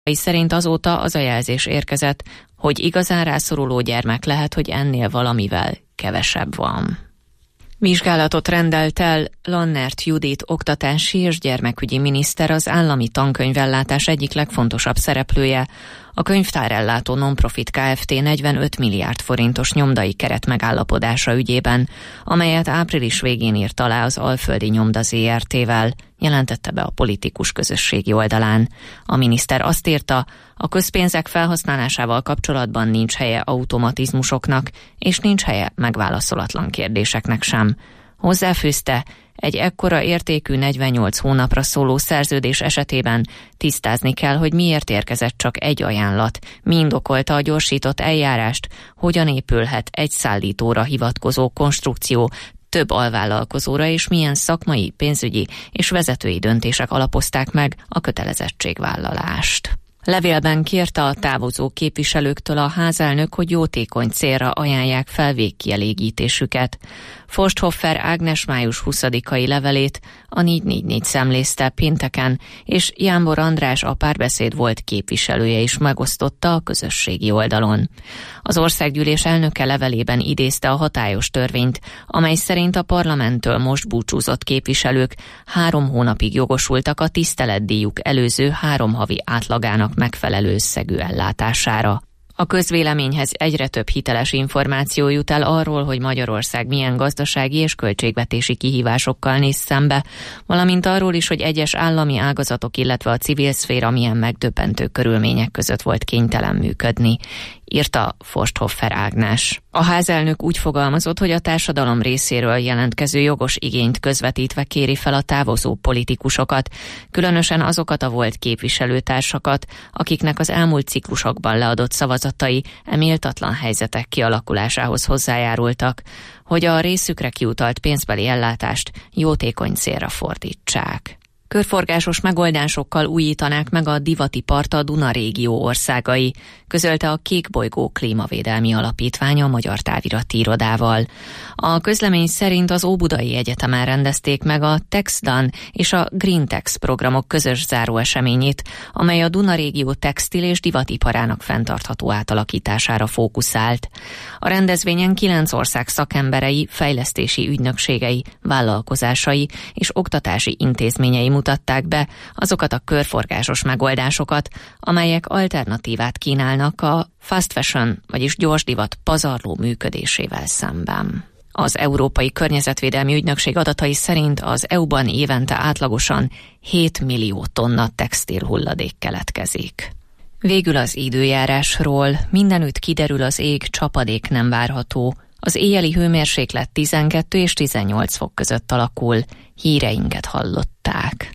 Szerint azóta az a jelzés érkezett, hogy igazán rászoruló gyermek lehet, hogy ennél valamivel kevesebb van. Vizsgálatot rendelt el Lannert Judit oktatási és gyermekügyi miniszter, az állami tankönyvellátás egyik legfontosabb szereplője, a könyvtárellátó non-profit Kft. 45 milliárd forintos nyomdai keret megállapodása ügyében, amelyet április végén írt alá az Alföldi Nyomda Zrt-vel, jelentette be a politikus közösségi oldalán. A miniszter azt írta, a közpénzek felhasználásával kapcsolatban nincs helye automatizmusoknak, és nincs helye megválaszolatlan kérdéseknek sem. Hozzáfűzte, egy ekkora értékű 48 hónapra szóló szerződés esetében tisztázni kell, hogy miért érkezett csak egy ajánlat, mi indokolta a gyorsított eljárást, hogyan épülhet egy szállítóra hivatkozó konstrukció több alvállalkozóra, és milyen szakmai, pénzügyi és vezetői döntések alapozták meg a kötelezettségvállalást. Levélben kérte a távozó képviselőktől a házelnök, hogy jótékony célra ajánlják fel végkielégítésüket. Forsthoffer Ágnes május 20-ai levelét a 444 szemlézte pénteken, és Jánbor András, a Párbeszéd volt képviselője is megosztotta a közösségi oldalon. Az országgyűlés elnöke levelében idézte a hatályos törvényt, amely szerint a parlamenttől most búcsúzott képviselők 3 hónapig jogosultak a tiszteletdíjuk előző 3 havi átlagának megfelelő összegű ellátására. A közvéleményhez egyre több hiteles információ jut el arról, hogy Magyarország milyen gazdasági és költségvetési kihívásokkal néz szembe, valamint arról is, hogy egyes állami ágazatok, illetve a civil szféra milyen megdöbbentő körülmények között volt kénytelen működni, írta Forsthoffer Ágnes. A házelnök úgy fogalmazott, hogy a társadalom részéről jelentkező jogos igényt közvetítve kéri fel a távozó politikusokat, különösen azokat a volt képviselőtársakat, akiknek az elmúlt ciklusokban leadott szavazatai méltatlan helyzetek kialakulásához hozzájárultak, hogy a részükre kiutalt pénzbeli ellátást jótékony célra fordítsák. Körforgásos megoldásokkal újítanák meg a divatipart a Duna régió országai, közölte a Kékbolygó Klímavédelmi Alapítvány a Magyar Távirati Irodával. A közlemény szerint az Óbudai Egyetemen rendezték meg a TexDan és a GreenTex programok közös záróeseményét, amely a Duna régió textil és divatiparának fenntartható átalakítására fókuszált. A rendezvényen 9 ország szakemberei, fejlesztési ügynökségei, vállalkozásai és oktatási intézményei mutatták be azokat a körforgásos megoldásokat, amelyek alternatívát kínálnak a fast fashion, vagyis gyors divat pazarló működésével szemben. Az Európai Környezetvédelmi Ügynökség adatai szerint az EU-ban évente átlagosan 7 millió tonna textilhulladék keletkezik. Végül az időjárásról. Mindenütt kiderül az ég, csapadék nem várható. Az éjjeli hőmérséklet 12 és 18 fok között alakul. Híreinket hallották.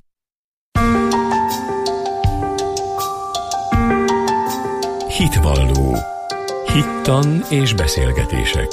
Hitvalló. Hittan és beszélgetések.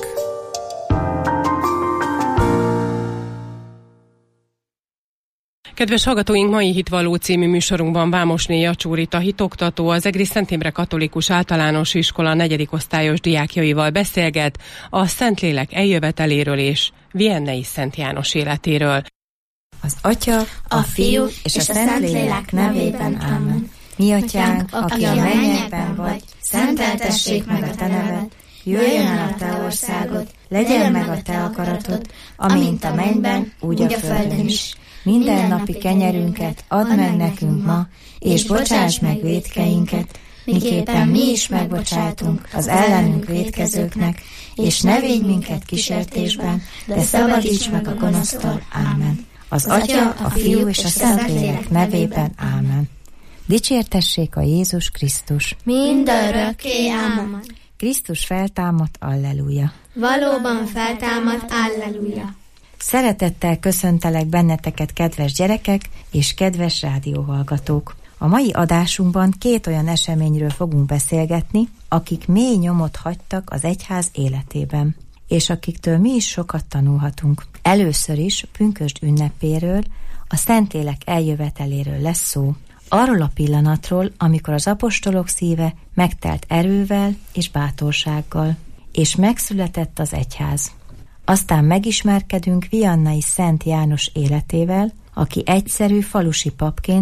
Kedves hallgatóink, mai Hitvalló című műsorunkban Vámosné Jacsúrita hitoktató, az Egri Szent Imre Katolikus Általános Iskola 4. osztályos diákjaival beszélget a Szentlélek eljöveteléről és Viennei Szent János életéről. Az Atya, a Fiú és a Szentlélek nevében, amen. Mi Atyánk, aki a mennyekben vagy, szenteltessék meg a te neved, jöjjön el a te országod, legyen meg a te akaratod, amint a mennyben, úgy a földön is. Mindennapi kenyerünket add meg nekünk ma, és bocsáss meg vétkeinket, miképpen mi is megbocsátunk az ellenünk vétkezőknek, és ne védj minket kísértésben, de szabadíts meg a gonosztól. Ámen. Az Atya, a Fiú és a Szentlélek nevében. Ámen. Dicsértessék a Jézus Krisztus. Mindörökké. Ámen. Krisztus feltámadt, alleluja. Valóban feltámadt, alleluja. Szeretettel köszöntelek benneteket, kedves gyerekek és kedves rádióhallgatók. A mai adásunkban 2 olyan eseményről fogunk beszélgetni, akik mély nyomot hagytak az egyház életében, és akiktől mi is sokat tanulhatunk. Először is pünkösd ünnepéről, a Szentlélek eljöveteléről lesz szó. Arról a pillanatról, amikor az apostolok szíve megtelt erővel és bátorsággal, és megszületett az egyház. Aztán megismerkedünk Viannai Szent János életével, aki egyszerű falusi papként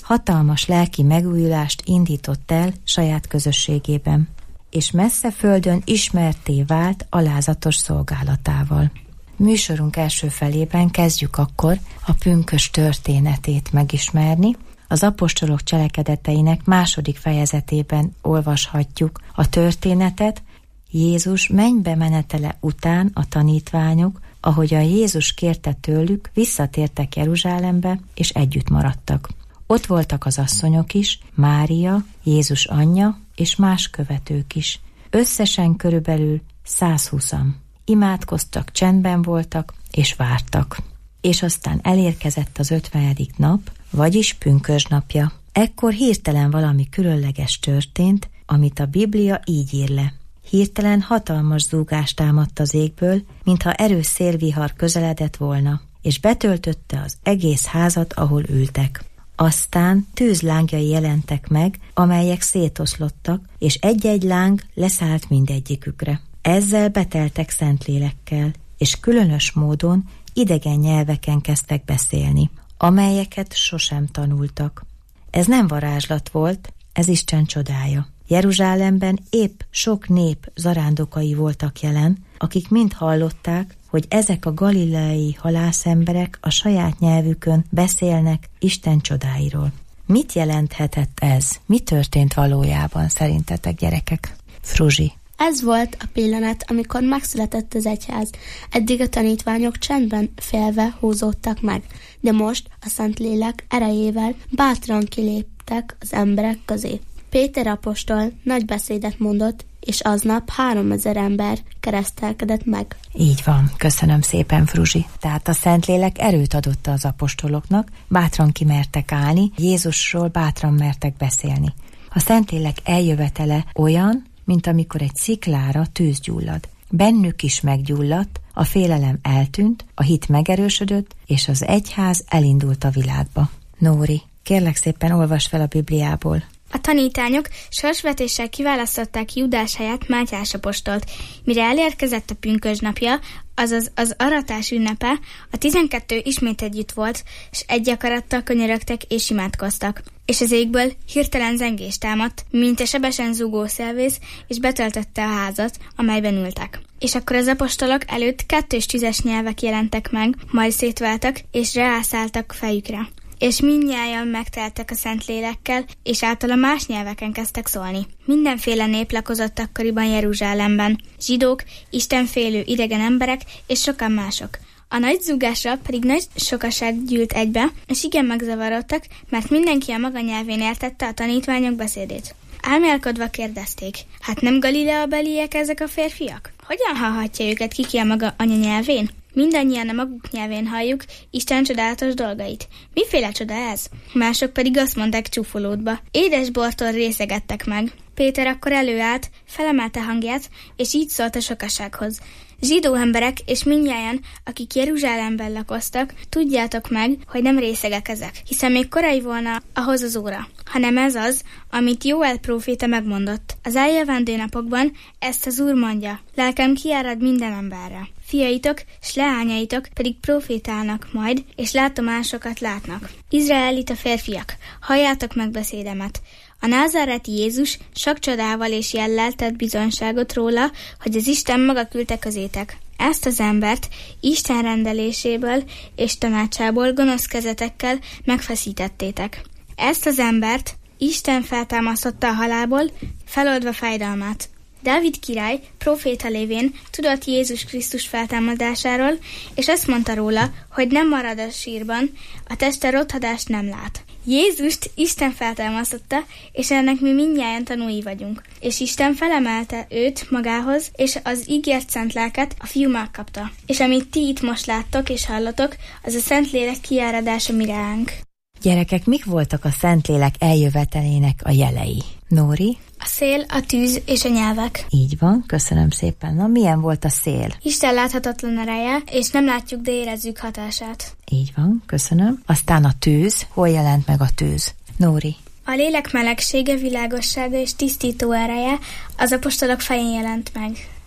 hatalmas lelki megújulást indított el saját közösségében, és messze földön ismertté vált alázatos szolgálatával. Műsorunk első felében kezdjük akkor a pünkösd történetét megismerni. Az apostolok cselekedeteinek második fejezetében olvashatjuk a történetet. Jézus mennybe menetele után a tanítványok, ahogyan Jézus kérte tőlük, visszatértek Jeruzsálembe, és együtt maradtak. Ott voltak az asszonyok is, Mária, Jézus anyja, és más követők is. Összesen körülbelül 120-an. Imádkoztak, csendben voltak, és vártak. És aztán elérkezett az 50. nap, vagyis pünkösdnapja. Ekkor hirtelen valami különleges történt, amit a Biblia így ír le. Hirtelen hatalmas zúgás támadt az égből, mintha erős szélvihar közeledett volna, és betöltötte az egész házat, ahol ültek. Aztán tűzlángjai jelentek meg, amelyek szétoszlottak, és egy-egy láng leszállt mindegyikükre. Ezzel beteltek Szentlélekkel, és különös módon idegen nyelveken kezdtek beszélni, amelyeket sosem tanultak. Ez nem varázslat volt, ez Isten csodája. Jeruzsálemben épp sok nép zarándokai voltak jelen, akik mind hallották, hogy ezek a galileai halászemberek a saját nyelvükön beszélnek Isten csodáiról. Mit jelenthetett ez? Mi történt valójában szerintetek, gyerekek? Fruzsi. Ez volt a pillanat, amikor megszületett az egyház. Eddig a tanítványok csendben félve húzódtak meg, de most a Szentlélek erejével bátran kiléptek az emberek közé. Péter apostol nagy beszédet mondott, és aznap 3000 ember keresztelkedett meg. Így van, köszönöm szépen, Fruzsi. Tehát a Szentlélek erőt adott az apostoloknak, bátran kimertek állni, Jézusról bátran mertek beszélni. A Szentlélek eljövetele olyan, mint amikor egy sziklára tűz gyullad. Bennük is meggyulladt, a félelem eltűnt, a hit megerősödött, és az egyház elindult a világba. Nóri, kérlek szépen olvasd fel a Bibliából. A tanítványok sorsvetéssel kiválasztották Júdás helyett Mátyás apostolt. Mire elérkezett a pünkösdnapja, azaz az aratás ünnepe, a 12 ismét együtt volt, és egy akarattal könyörögtek és imádkoztak. És az égből hirtelen zengés támadt, mint a sebesen zúgó szélvész, és betöltötte a házat, amelyben ültek. És akkor az apostolok előtt 2 tüzes nyelvek jelentek meg, majd szétváltak, és rászálltak fejükre. És mindnyájan megteltek a Szentlélekkel, és általa más nyelveken kezdtek szólni. Mindenféle nép lakozott akkoriban Jeruzsálemben, zsidók, istenfélő idegen emberek, és sokan mások. A nagy zúgásra pedig nagy sokaság gyűlt egybe, és igen megzavarodtak, mert mindenki a maga nyelvén értette a tanítványok beszédét. Álmélkodva kérdezték, hát nem Galilea-beliek ezek a férfiak? Hogyan hallhatja őket ki a maga anyanyelvén? Mindannyian a maguk nyelvén halljuk Isten csodálatos dolgait. Miféle csoda ez? Mások pedig azt mondták csúfolódva. Édes bortól részegettek meg. Péter akkor előállt, felemelte hangját, és így szólt a sokasághoz. Zsidó emberek és mindnyájan, akik Jeruzsálemben lakoztak, tudjátok meg, hogy nem részegek ezek, hiszen még korai volna ahhoz az óra, hanem ez az, amit Jóel próféta megmondott. Az eljövendő napokban ezt az Úr mondja, lelkem kiárad minden emberre. Fiaitok s leányaitok pedig profétálnak majd, és látomásokat látnak. Izraelita férfiak, halljátok meg beszédemet. A názáreti Jézus sok csodával és jellel tett bizonyságot róla, hogy az Isten maga küldte közétek. Ezt az embert Isten rendeléséből és tanácsából gonosz kezetekkel megfeszítettétek. Ezt az embert Isten feltámasztotta a halálból, feloldva fájdalmát. Dávid király, próféta lévén tudott Jézus Krisztus feltámadásáról, és azt mondta róla, hogy nem marad a sírban, a teste rothadást nem lát. Jézust Isten feltámasztotta, és ennek mi mindnyájan tanúi vagyunk. És Isten felemelte őt magához, és az ígért szent lelket a fiú megkapta. És amit ti itt most láttok és hallatok, az a Szentlélek kiáradása mi ránk. Gyerekek, mik voltak a Szentlélek eljövetelének a jelei? Nóri? A szél, a tűz és a nyelvek. Így van, köszönöm szépen. Na, milyen volt a szél? Isten láthatatlan ereje, és nem látjuk, de érezzük hatását. Így van, köszönöm. Aztán a tűz. Hol jelent meg a tűz? Nóri? A lélek melegsége, világossága és tisztító ereje az apostolok fején jelent meg.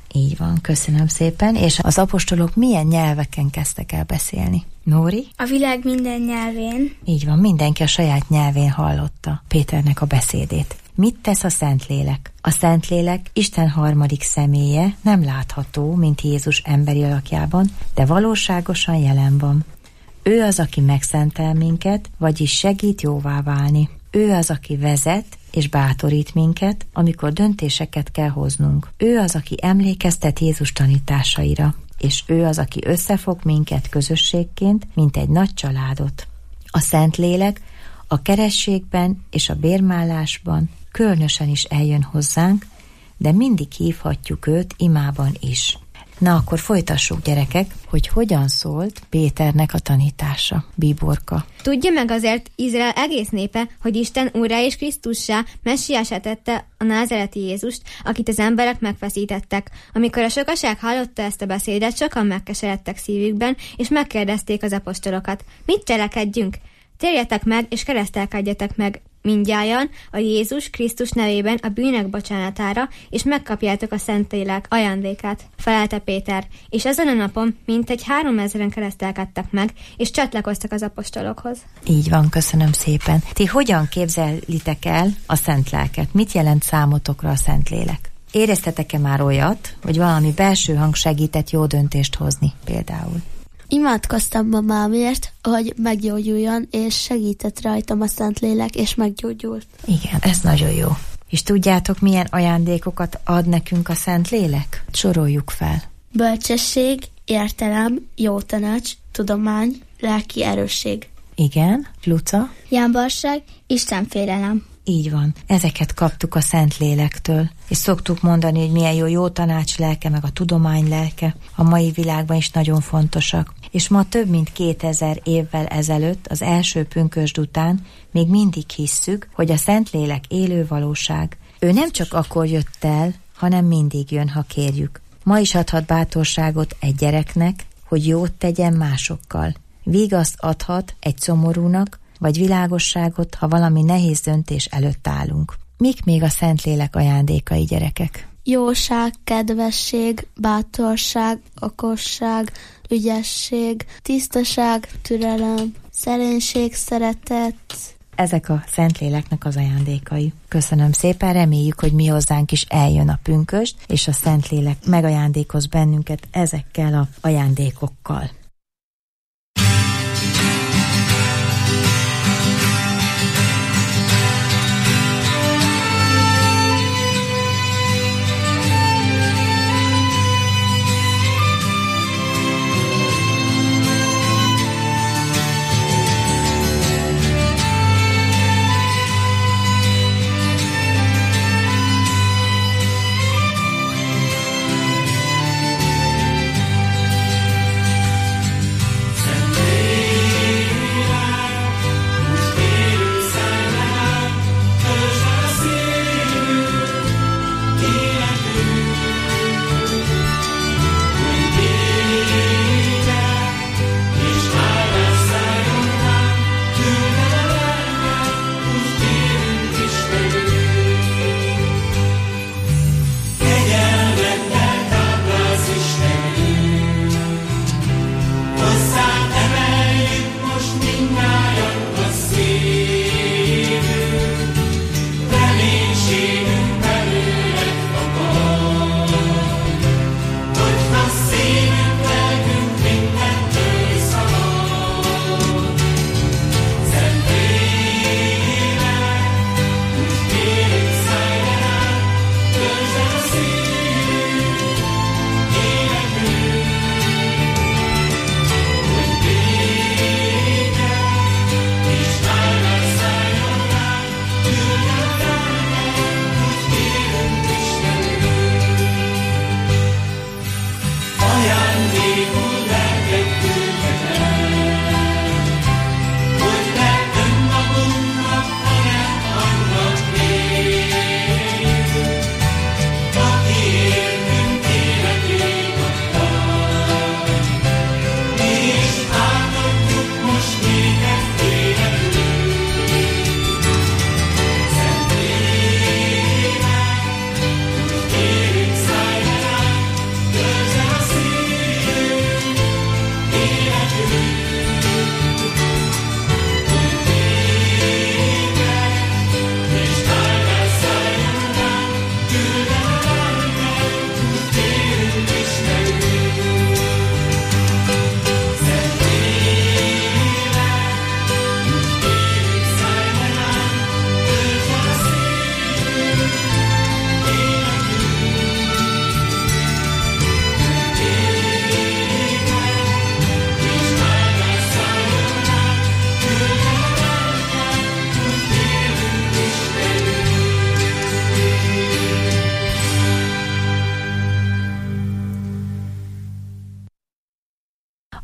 Így van, köszönöm szépen. És az apostolok milyen nyelveken kezdtek el beszélni? Nóri? A világ minden nyelvén. Így van, mindenki a saját nyelvén hallotta Péternek a beszédét. Mit tesz a Szentlélek? A Szentlélek Isten harmadik személye, nem látható, mint Jézus emberi alakjában, de valóságosan jelen van. Ő az, aki megszentel minket, vagyis segít jóvá válni. Ő az, aki vezet és bátorít minket, amikor döntéseket kell hoznunk. Ő az, aki emlékeztet Jézus tanításaira, és ő az, aki összefog minket közösségként, mint egy nagy családot. A Szentlélek a kerességben és a bérmálásban különösen is eljön hozzánk, de mindig hívhatjuk őt imában is. Na, akkor folytassuk, gyerekek, hogy hogyan szólt Péternek a tanítása. Bíborka. Tudja meg azért Izrael egész népe, hogy Isten úrrá és Krisztussá, messiásá tette a názáreti Jézust, akit az emberek megfeszítettek. Amikor a sokaság hallotta ezt a beszédet, sokan megkeseredtek szívükben, és megkérdezték az apostolokat. Mit cselekedjünk? Térjetek meg, és keresztelkedjetek meg mindnyájan a Jézus Krisztus nevében a bűnök bocsánatára, és megkapjátok a Szentlélek ajándékát, felelte Péter, és ezen a napon mintegy 3000-en keresztelkedtek meg, és csatlakoztak az apostolokhoz. Így van, köszönöm szépen. Ti hogyan képzelitek el a Szent Lelket? Mit jelent számotokra a Szentlélek? Éreztetek-e már olyat, hogy valami belső hang segített jó döntést hozni például? Imádkoztam mamámért, hogy meggyógyuljon, és segített rajtam a Szentlélek, és meggyógyult. Igen, ez nagyon jó. És tudjátok, milyen ajándékokat ad nekünk a Szentlélek? Soroljuk fel. Bölcsesség, értelem, jó tanács, tudomány, lelki erősség. Igen, Luca? Jámbarság, Istenfélelem. Így van. Ezeket kaptuk a Szentlélektől. És szoktuk mondani, hogy milyen jó tanács lelke, meg a tudomány lelke. A mai világban is nagyon fontosak. És ma több mint 2000 évvel ezelőtt, az első pünkösd után még mindig hisszük, hogy a Szentlélek élő valóság. Ő nem csak akkor jött el, hanem mindig jön, ha kérjük. Ma is adhat bátorságot egy gyereknek, hogy jót tegyen másokkal. Vigaszt adhat egy szomorúnak, vagy világosságot, ha valami nehéz döntés előtt állunk. Mik még a Szentlélek ajándékai, gyerekek? Jóság, kedvesség, bátorság, okosság, ügyesség, tisztaság, türelem, szerénység, szeretet. Ezek a Szentléleknek az ajándékai. Köszönöm szépen, reméljük, hogy mi hozzánk is eljön a pünkösd, és a Szentlélek megajándékoz bennünket ezekkel az ajándékokkal.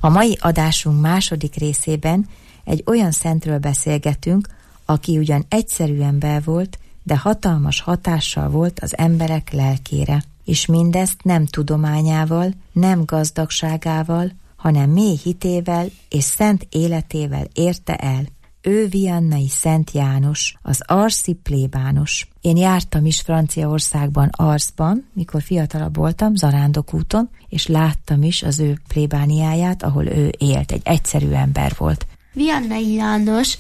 A mai adásunk második részében egy olyan szentről beszélgetünk, aki ugyan egyszerű ember volt, de hatalmas hatással volt az emberek lelkére. És mindezt nem tudományával, nem gazdagságával, hanem mély hitével és szent életével érte el. Ő viannai Szent János, az arszi plébános. Én jártam is Franciaországban, Arsban, mikor fiatalabb voltam, Zarándokúton, és láttam is az ő plébániáját, ahol ő élt. Egy egyszerű ember volt. Viannai János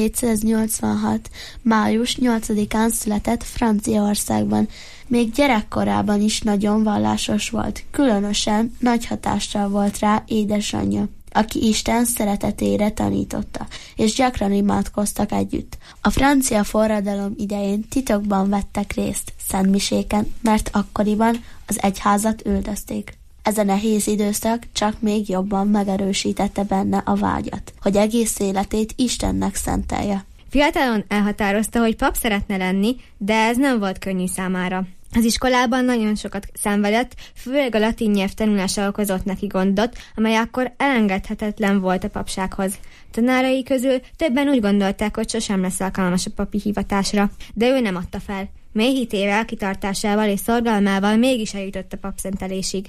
1786. május 8-án született Franciaországban. Még gyerekkorában is nagyon vallásos volt, különösen nagy hatással volt rá édesanyja, aki Isten szeretetére tanította, és gyakran imádkoztak együtt. A francia forradalom idején titokban vettek részt szentmiséken, mert akkoriban az egyházat üldözték. Ez a nehéz időszak csak még jobban megerősítette benne a vágyat, hogy egész életét Istennek szentelje. Fiatalon elhatározta, hogy pap szeretne lenni, de ez nem volt könnyű számára. Az iskolában nagyon sokat szenvedett, főleg a latin nyelv tanulása okozott neki gondot, amely akkor elengedhetetlen volt a papsághoz. Tanárai közül többen úgy gondolták, hogy sosem lesz alkalmas a papi hivatásra, de ő nem adta fel. Mély hitével, kitartásával és szorgalmával mégis eljutott a papszentelésig.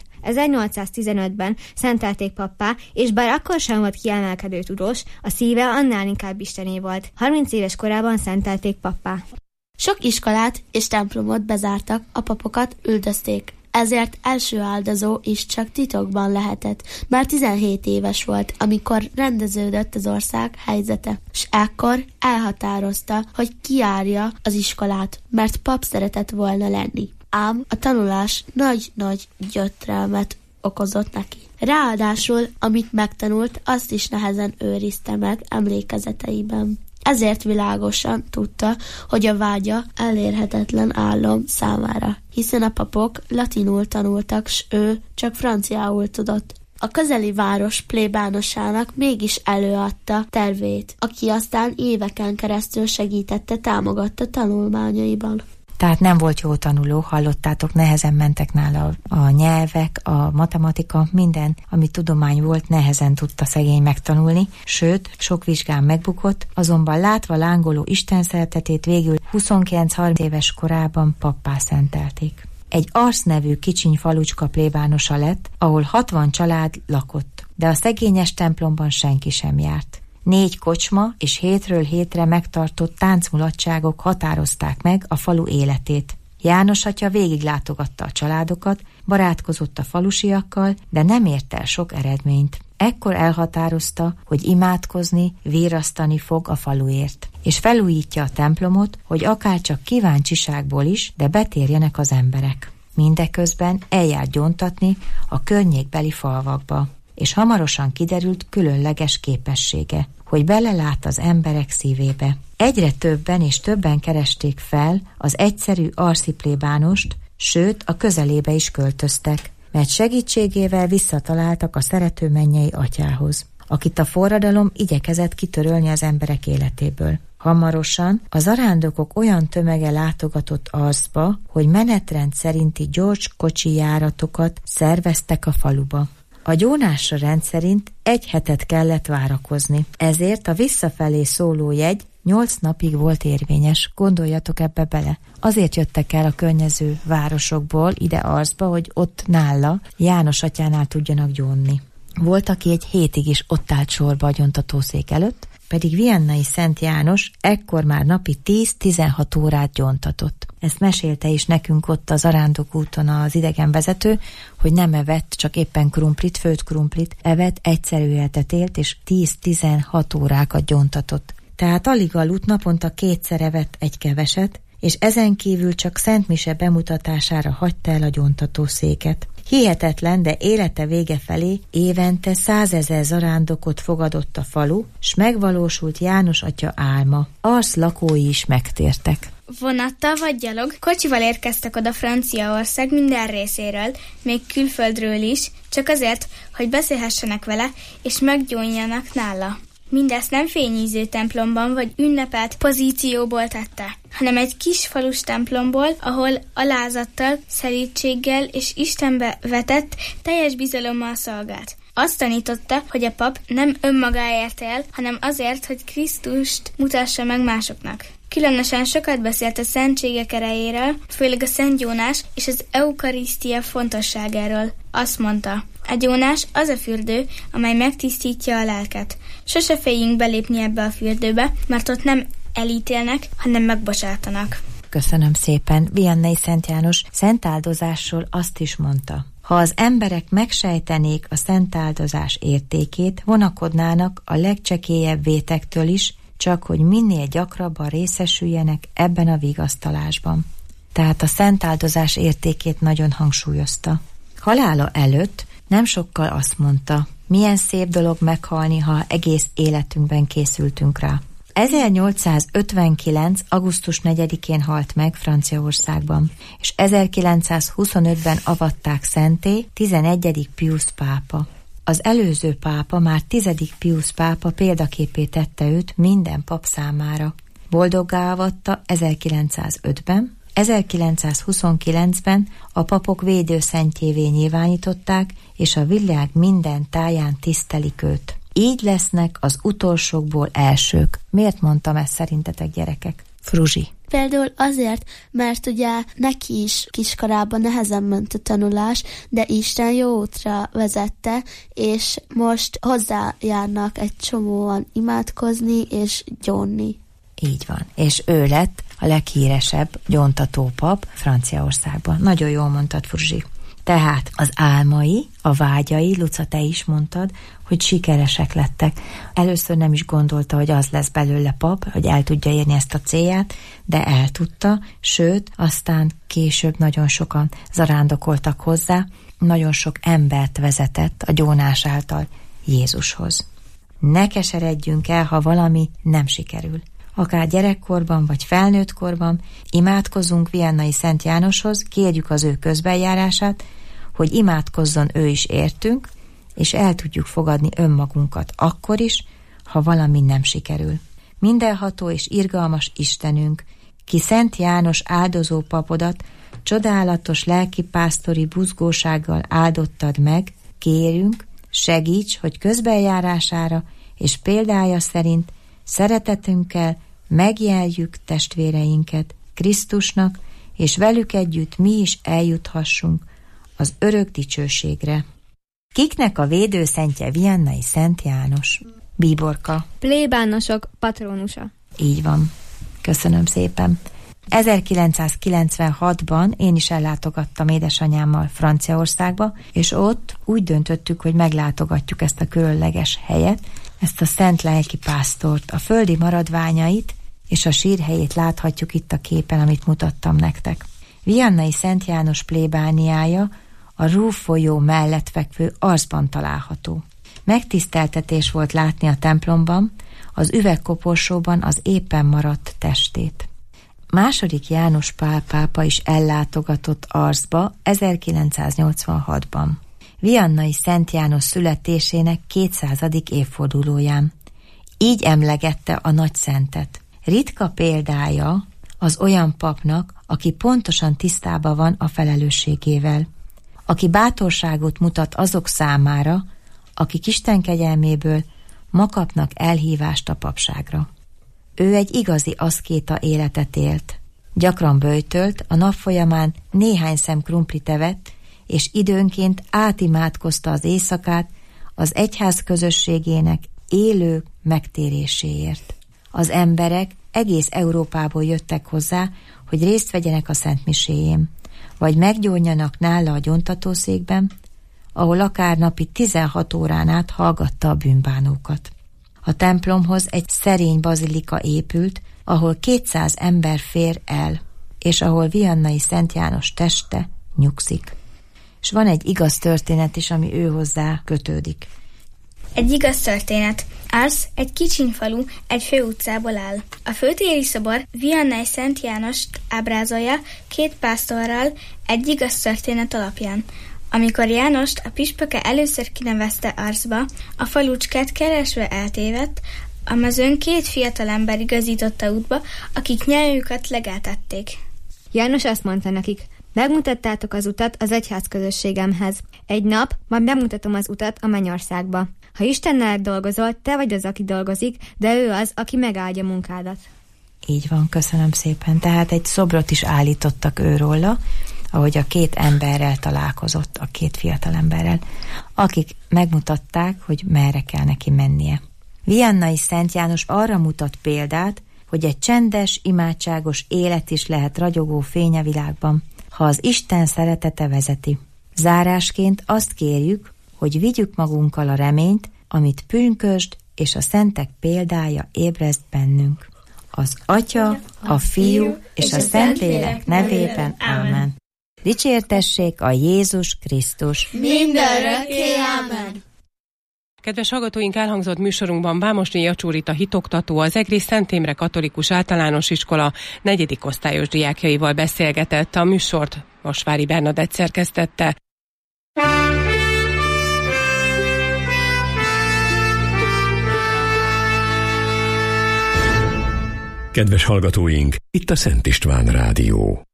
1815-ben szentelték pappá, és bár akkor sem volt kiemelkedő tudós, a szíve annál inkább istené volt. 30 éves korában szentelték pappá. Sok iskolát és templomot bezártak, a papokat üldözték. Ezért első áldozó is csak titokban lehetett. Már 17 éves volt, amikor rendeződött az ország helyzete, és ekkor elhatározta, hogy kijárja az iskolát, mert pap szeretett volna lenni. Ám a tanulás nagy-nagy gyötrelmet okozott neki. Ráadásul, amit megtanult, azt is nehezen őrizte meg emlékezeteiben. Ezért világosan tudta, hogy a vágya elérhetetlen álom számára, hiszen a papok latinul tanultak, s ő csak franciául tudott. A közeli város plébánosának mégis előadta tervét, aki aztán éveken keresztül segítette, támogatta tanulmányaiban. Tehát nem volt jó tanuló, hallottátok, nehezen mentek nála a nyelvek, a matematika, minden, ami tudomány volt, nehezen tudta szegény megtanulni, sőt, sok vizsgán megbukott, azonban látva lángoló Isten szeretetét végül 29-30 éves korában pappá szentelték. Egy Ars nevű kicsiny falucska plébánosa lett, ahol 60 család lakott, de a szegényes templomban senki sem járt. 4 kocsma és hétről hétre megtartott táncmulatságok határozták meg a falu életét. János atya végiglátogatta a családokat, barátkozott a falusiakkal, de nem ért el sok eredményt. Ekkor elhatározta, hogy imádkozni, vírasztani fog a faluért, és felújítja a templomot, hogy akárcsak kíváncsiságból is, de betérjenek az emberek. Mindeközben eljárt gyóntatni a környékbeli falvakba, és hamarosan kiderült különleges képessége, hogy belelát az emberek szívébe. Egyre többen és többen keresték fel az egyszerű arszi plébánost, sőt a közelébe is költöztek, mert segítségével visszataláltak a szerető mennyei atyához, akit a forradalom igyekezett kitörölni az emberek életéből. Hamarosan a zarándokok olyan tömege látogatott Arsba, hogy menetrend szerinti gyors kocsi járatokat szerveztek a faluba. A gyónásra rendszerint 1 hetet kellett várakozni, ezért a visszafelé szóló jegy 8 napig volt érvényes, gondoljatok ebbe bele. Azért jöttek el a környező városokból ide Arsba, hogy ott nála, János atyánál tudjanak gyónni. Volt, aki 1 hétig is ott állt sorba a gyóntatószék előtt, pedig viannai Szent János ekkor már napi 10-16 órát gyóntatott. Ezt mesélte is nekünk ott az Zarándokúton az idegenvezető, hogy nem evett, csak éppen krumplit, főtt krumplit evett, egyszerű életet élt, és 10-16 órákat gyóntatott. Tehát alig aludt, naponta 2-szer evett egy keveset, és ezen kívül csak szentmise bemutatására hagyta el a gyóntatószéket. Hihetetlen, de élete vége felé évente 100 000 zarándokot fogadott a falu, s megvalósult János atya álma. Ars lakói is megtértek. Vonattal vagy gyalog, kocsival érkeztek oda Franciaország minden részéről, még külföldről is, csak azért, hogy beszélhessenek vele, és meggyónjanak nála. Mindezt nem fényíző templomban vagy ünnepelt pozícióból tette, hanem egy kis falus templomból, ahol alázattal, szelídséggel és Istenbe vetett teljes bizalommal szolgált. Azt tanította, hogy a pap nem önmagáért él, hanem azért, hogy Krisztust mutassa meg másoknak. Különösen sokat beszélt a szentségek erejéről, főleg a Szent Jónás és az eukarisztia fontosságáról. Azt mondta, a gyónás az a fürdő, amely megtisztítja a lelket. Sose féljünk belépni ebbe a fürdőbe, mert ott nem elítélnek, hanem megbocsátanak. Köszönöm szépen. Viannai Szent János szentáldozásról azt is mondta: ha az emberek megsejtenék a szentáldozás értékét, vonakodnának a legcsekélyebb vétektől is, csak hogy minél gyakrabban részesüljenek ebben a vigasztalásban. Tehát a szentáldozás értékét nagyon hangsúlyozta. Halála előtt nem sokkal azt mondta, milyen szép dolog meghalni, ha egész életünkben készültünk rá. 1859. augusztus 4-én halt meg Franciaországban, és 1925-ben avatták szentté 11. Piusz pápa. Az előző pápa, már 10. Piusz pápa példaképé tette őt minden pap számára. Boldoggá avatta 1905-ben, 1929-ben a papok védőszentjévé nyilvánították, és a világ minden táján tisztelik őt. Így lesznek az utolsókból elsők. Miért mondtam ezt szerintetek, gyerekek? Fruzsi. Például azért, mert ugye neki is kiskorában nehezen ment a tanulás, de Isten jó útra vezette, és most hozzájárnak egy csomóan imádkozni és gyónni. Így van. És ő lett a leghíresebb gyóntató pap Franciaországban. Nagyon jól mondtad, Fruzsi. Tehát az álmai, a vágyai, Luca, te is mondtad, hogy sikeresek lettek. Először nem is gondolta, hogy az lesz belőle pap, hogy el tudja érni ezt a célját, de el tudta, sőt, aztán később nagyon sokan zarándokoltak hozzá, nagyon sok embert vezetett a gyónás által Jézushoz. Ne keseredjünk el, ha valami nem sikerül. Akár gyerekkorban vagy felnőttkorban imádkozzunk Viannai Szent Jánoshoz, kérjük az ő közbenjárását, hogy imádkozzon ő is értünk, és el tudjuk fogadni önmagunkat akkor is, ha valami nem sikerül. Mindenható és irgalmas Istenünk, ki Szent János áldozó papodat csodálatos lelkipásztori buzgósággal áldottad meg, kérünk, segíts, hogy közbenjárására és példája szerint szeretetünkkel megjeljük testvéreinket Krisztusnak, és velük együtt mi is eljuthassunk az örök dicsőségre. Kiknek a védőszentje Viannai Szent János? Bíborka. Plébánosok patronusa. Így van. Köszönöm szépen. 1996-ban én is ellátogattam édesanyámmal Franciaországba, és ott úgy döntöttük, hogy meglátogatjuk ezt a különleges helyet, ezt a szent lelkipásztort, a földi maradványait és a sírhelyét láthatjuk itt a képen, amit mutattam nektek. Viannai Szent János plébániája a Rúf folyó mellett fekvő Arzban található. Megtiszteltetés volt látni a templomban, az üvegkoporsóban az éppen maradt testét. II. János Pál pápa is ellátogatott Arzba 1986-ban. Viannai Szent János születésének 200. évfordulóján. Így emlegette a nagy szentet. Ritka példája az olyan papnak, aki pontosan tisztában van a felelősségével, aki bátorságot mutat azok számára, akik Isten kegyelméből ma kapnak elhívást a papságra. Ő egy igazi aszkéta életet élt. Gyakran böjtölt, a nap folyamán néhány szem krumplit evett, és időnként átimádkozta az éjszakát az egyház közösségének élő megtéréséért. Az emberek egész Európából jöttek hozzá, hogy részt vegyenek a szentmiséjén, vagy meggyónjanak nála a gyóntatószékben, ahol akár napi 16 órán át hallgatta a bűnbánókat. A templomhoz egy szerény bazilika épült, ahol 200 ember fér el, és ahol Viannai Szent János teste nyugszik. És van egy igaz történet is, ami ő hozzá kötődik. Egy igaz történet. Ars egy kicsiny falu egy főutcából áll. A főtéri szobor Viannai Szent Jánost ábrázolja 2 pásztorral egy igaz történet alapján. Amikor Jánost a püspöke először kinevezte Arsba, a falucskát keresve eltévedt, a mezőn 2 fiatalember igazította útba, akik nyelvüket legeltették. János azt mondta nekik: megmutattátok az utat az egyház közösségemhez. Egy nap majd bemutatom az utat a mennyországba. Ha Istennel dolgozol, te vagy az, aki dolgozik, de ő az, aki megáldja munkádat. Így van, köszönöm szépen. Tehát egy szobrot is állítottak őróla, ahogy a két emberrel találkozott, a két fiatal emberrel, akik megmutatták, hogy merre kell neki mennie. Viannai Szent János arra mutat példát, hogy egy csendes, imádságos élet is lehet ragyogó fény a világban, ha az Isten szeretete vezeti. Zárásként azt kérjük, hogy vigyük magunkkal a reményt, amit pünkösd és a szentek példája ébreszt bennünk. Az Atya, a Fiú és a Szentlélek nevében. Amen. Dicsértessék a Jézus Krisztus. Mindörökké, amen. Kedves hallgatóink, elhangzott műsorunkban Vámosné Jacsórita hitoktató, az Egrész Szent Imre Katolikus Általános Iskola 4. osztályos diákjaival beszélgetett. A műsort Vasvári Bernadett szerkesztette. Kedves hallgatóink, itt a Szent István Rádió.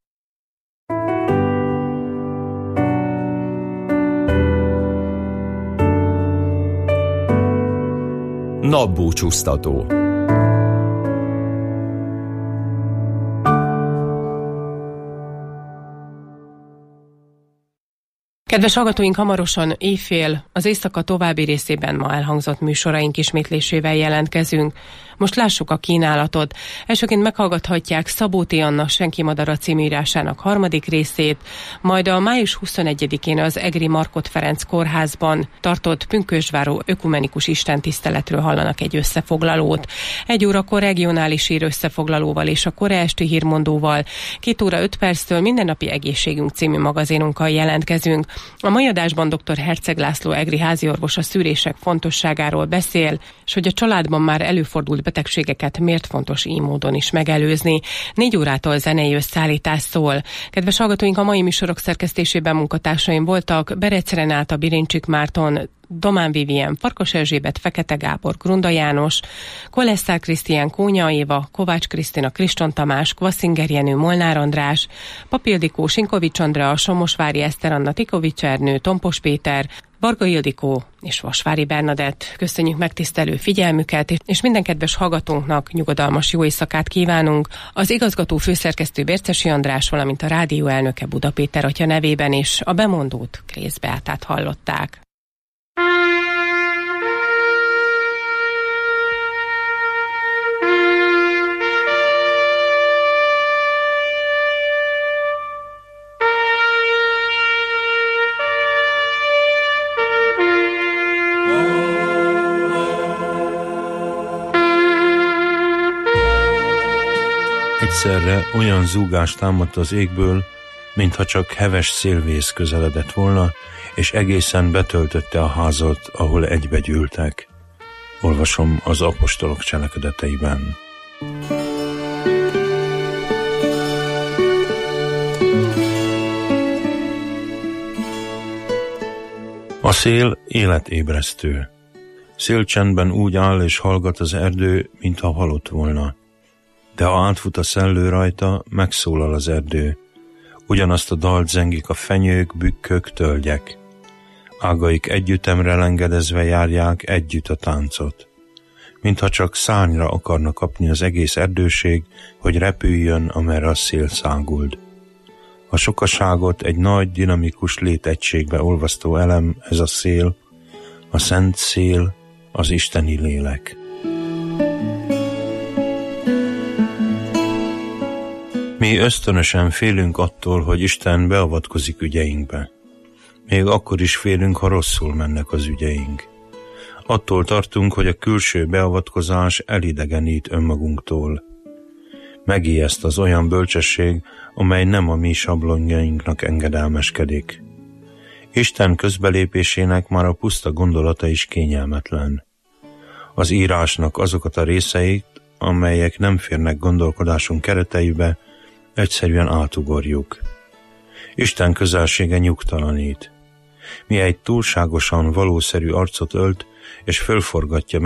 Napbúcsúztató. Kedves hallgatóink, hamarosan éjfél, az éjszaka további részében ma elhangzott műsoraink ismétlésével jelentkezünk. Most lássuk a kínálatot. Elsőként meghallgathatják Szabó T. Anna Senki Madara című írásának 3. részét, majd a május 21-én az Egri Markot Ferenc kórházban tartott pünkösdváró ökumenikus istentiszteletről hallanak egy összefoglalót. 1 órakor regionális hír összefoglalóval és a kora esti hírmondóval, 2 óra 5 perctől Mindennapi Egészségünk című magazinunkkal jelentkezünk. A mai adásban dr. Herceg László egri háziorvos a szűrések fontosságáról beszél, és hogy a családban már előfordult betegségeket miért fontos így módon is megelőzni. 4 órától zenei összeállítás szól. Kedves hallgatóink, a mai műsorok szerkesztésében munkatársaim voltak Berec Renáta, Birincsik Márton, Domán Vivien, Farkas Erzsébet, Fekete Gábor, Grunda János, Kolesszár Krisztián, Kónya Éva, Kovács Krisztina, Kriston Tamás, Kvasszinger Jenő, Molnár András, Papildikó, Sinkovics Andrea, Somosvári Eszter Anna, Tikovics Ernő, Tompos Péter, Varga Ildikó és Vasvári Bernadett. Köszönjük megtisztelő figyelmüket, és minden kedves hallgatónknak nyugodalmas jó éjszakát kívánunk. Az igazgató főszerkesztő Bércesi András, valamint a rádió elnöke Buda Péter atya nevében is a bemondót Krész Beátát hallották. Egyszerre olyan zúgás támadt az égből, mintha csak heves szélvész közeledett volna, és egészen betöltötte a házat, ahol egybegyűltek. Olvasom az apostolok cselekedeteiben. A szél életébresztő. Szélcsendben úgy áll és hallgat az erdő, mintha halott volna. De ha átfut a szellő rajta, megszólal az erdő. Ugyanazt a dalt zengik a fenyők, bükkök, tölgyek. Ágaik együttemre lengedezve járják együtt a táncot. Mintha csak szárnyra akarna kapni az egész erdőség, hogy repüljön, amerre a szél száguld. A sokaságot egy nagy, dinamikus létegységbe olvasztó elem ez a szél, a szent szél, az isteni lélek. Mi ösztönösen félünk attól, hogy Isten beavatkozik ügyeinkbe. Még akkor is félünk, ha rosszul mennek az ügyeink. Attól tartunk, hogy a külső beavatkozás elidegenít önmagunktól. Megijeszt az olyan bölcsesség, amely nem a mi sablonjainknak engedelmeskedik. Isten közbelépésének már a puszta gondolata is kényelmetlen. Az írásnak azokat a részeit, amelyek nem férnek gondolkodásunk kereteibe, egyszerűen átugorjuk. Isten közelsége nyugtalanít. Mi egy túlságosan valószerű arcot ölt, és fölforgatja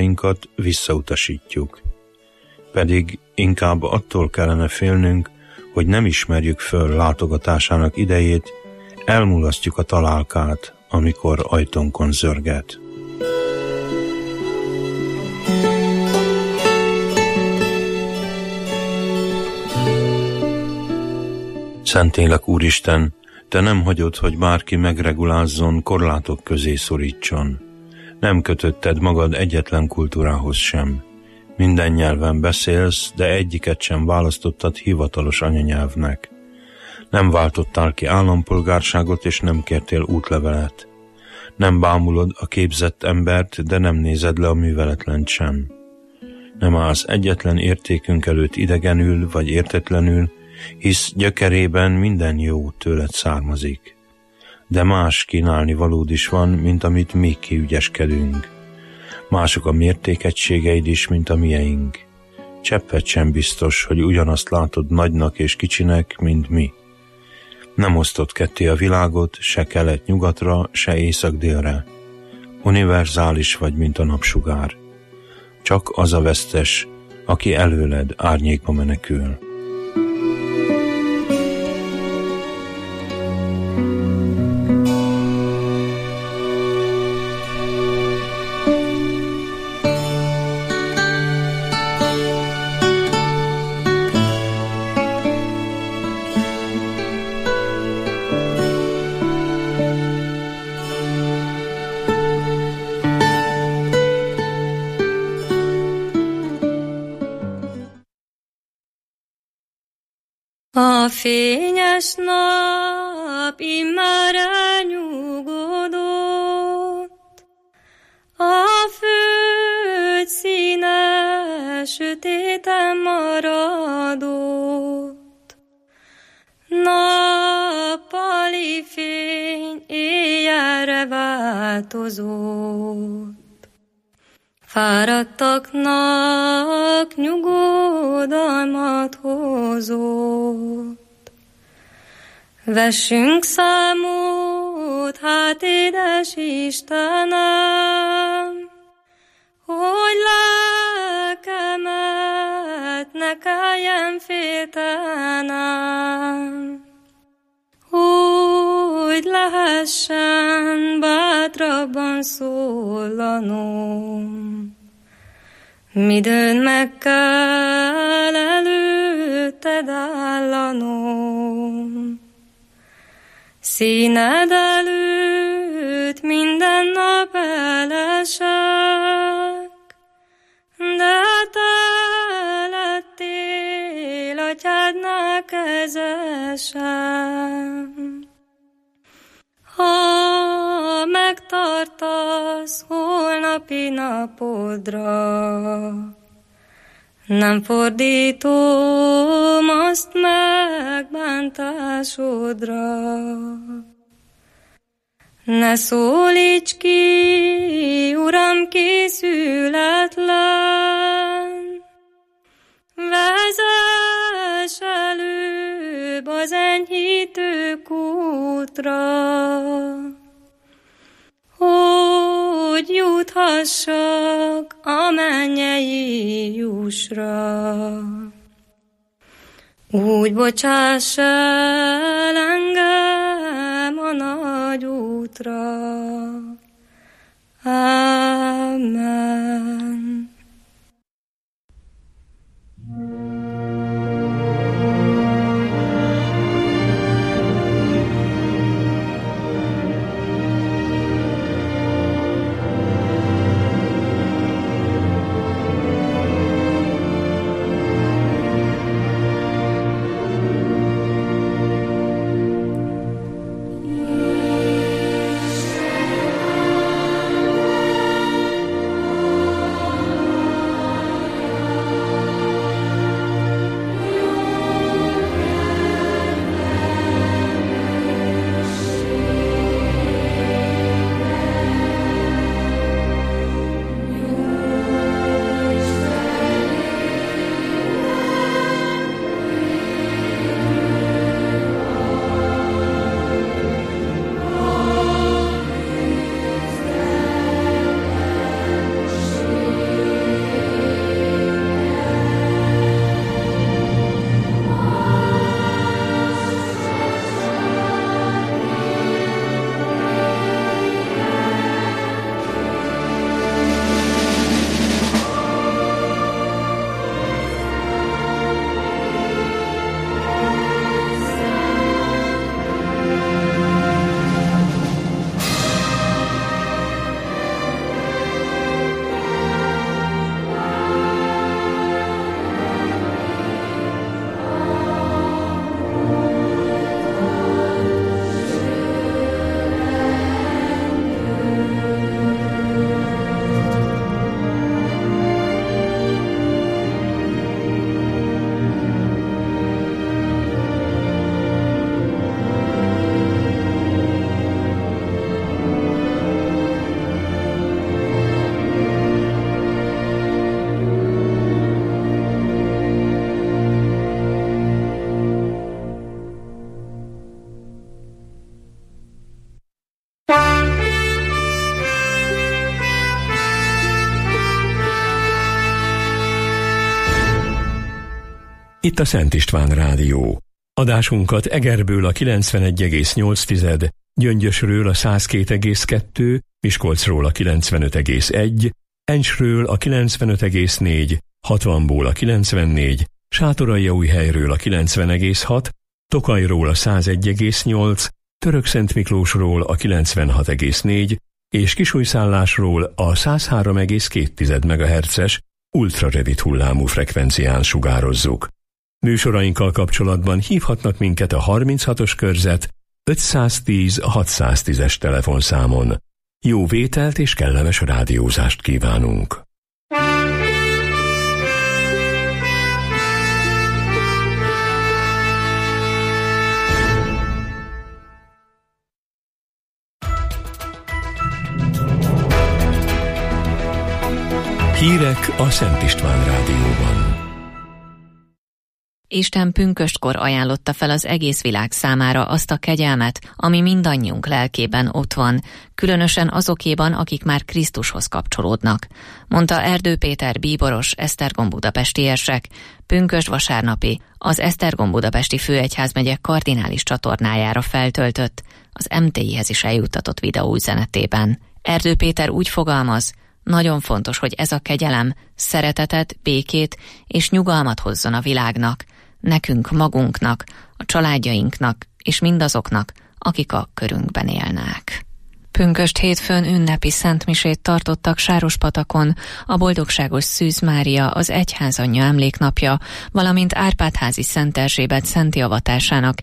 megszokásainkat, visszautasítjuk. Pedig inkább attól kellene félnünk, hogy nem ismerjük föl látogatásának idejét, elmulasztjuk a találkát, amikor ajtónkon zörget. Szentlélek Úristen, Te nem hagyod, hogy bárki megregulázzon, korlátok közé szorítson. Nem kötötted magad egyetlen kultúrához sem. Minden nyelven beszélsz, de egyiket sem választottad hivatalos anyanyelvnek. Nem váltottál ki állampolgárságot, és nem kértél útlevelet. Nem bámulod a képzett embert, de nem nézed le a műveletlent sem. Nem állsz egyetlen értékünk előtt idegenül vagy értetlenül, hisz gyökerében minden jó tőled származik. De más kínálni valód is van, mint amit mi kiügyeskedünk. Mások a mértékegységeid is, mint a mieink. Cseppet sem biztos, hogy ugyanazt látod nagynak és kicsinek, mint mi. Nem osztott ketté a világot, se kelet-nyugatra, se észak-délre. Univerzális vagy, mint a napsugár. Csak az a vesztes, aki előled árnyékba menekül. A fényes nap immár elnyugodott, a föld színe sötéten maradott. Nappali fény éjjelre változott. Fáradtaknak nyugodalmat hozott. Vessünk számot, hát édes Istenem, hogy lelkemet ne kelljen féltenem, hogy lehessen bátrabban szólanom. Midőn meg kell előtted állanom, színed előtt minden nap elesek, de te lettél atyádnál kezesem. Ha megtartasz holnapi napodra, nem fordítom azt megbántásodra. Ne szólíts ki, Uram, készületlen, vezess előbb az enyhítő kútra, hogy juthassak a mennyei jussra. Úgy bocsáss el engem a nagy útra. Amen. Itt a Szent István Rádió. Adásunkat Egerből a 91,8, Gyöngyösről a 102,2, Miskolcról a 95,1, Encsről a 95,4, Hatvanból a 94, Sátoraljaújhelyről a 90,6, Tokajról a 101,8, Törökszentmiklósról a 96,4 és Kisújszállásról a 103,2 MHz-es ultrarövid hullámú frekvencián sugározzuk. Műsorainkkal kapcsolatban hívhatnak minket a 36-os körzet 510 610-es telefonszámon. Jó vételt és kellemes rádiózást kívánunk! Hírek a Szent István Rádióban. Isten pünköstkor ajánlotta fel az egész világ számára azt a kegyelmet, ami mindannyiunk lelkében ott van, különösen azokéban, akik már Krisztushoz kapcsolódnak, mondta Erdő Péter bíboros, Esztergom budapesti érsek, pünkösd vasárnapi, az Esztergom budapesti főegyházmegye kardinális csatornájára feltöltött, az MTI-hez is eljuttatott videóüzenetében. Erdő Péter úgy fogalmaz, nagyon fontos, hogy ez a kegyelem szeretetet, békét és nyugalmat hozzon a világnak, nekünk magunknak, a családjainknak és mindazoknak, akik a körünkben élnek. Pünkösd hétfőn ünnepi szentmisét tartottak Sárospatakon, a Boldogságos Szűz Mária, az Egyházanyja emléknapja, valamint Árpád-házi Szent Erzsébet szenti avatásának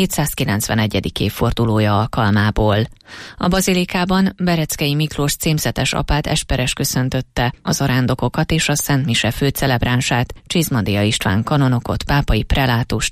791. évfordulója alkalmából. A bazilikában Bereckei Miklós címzetes apát esperes köszöntötte a zarándokokat és a szentmise főcelebránsát, Csizmadia István kanonokot, pápai prelátust,